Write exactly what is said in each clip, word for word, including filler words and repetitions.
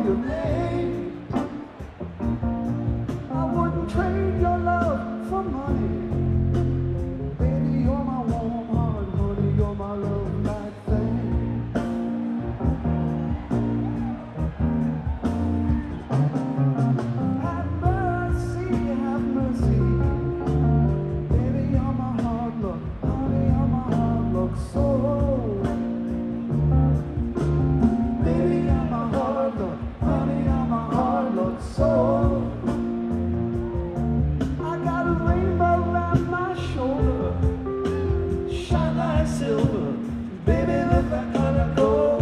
your name. I wouldn't trade your love for money. Baby, you're my warm heart, honey, you're my love light thing. Have mercy, have mercy. Baby, you're my hard luck, honey, you're my hard luck soul. Baby, you're my hard luck, honey, you're my hard luck soul. I got a rainbow around my shoulder, shine like silver, baby, look like color gold.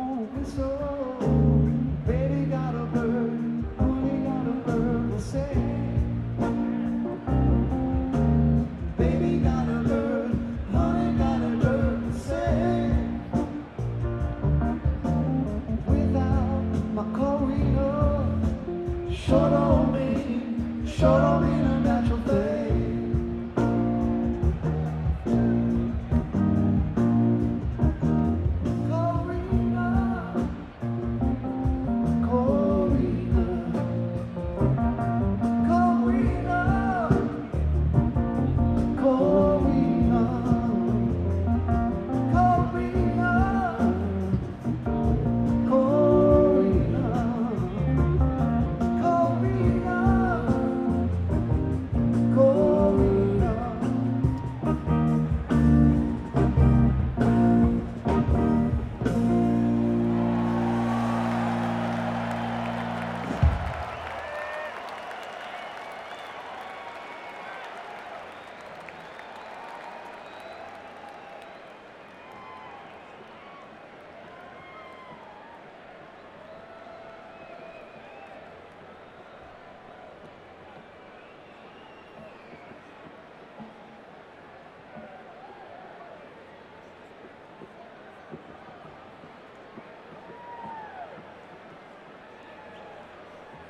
Say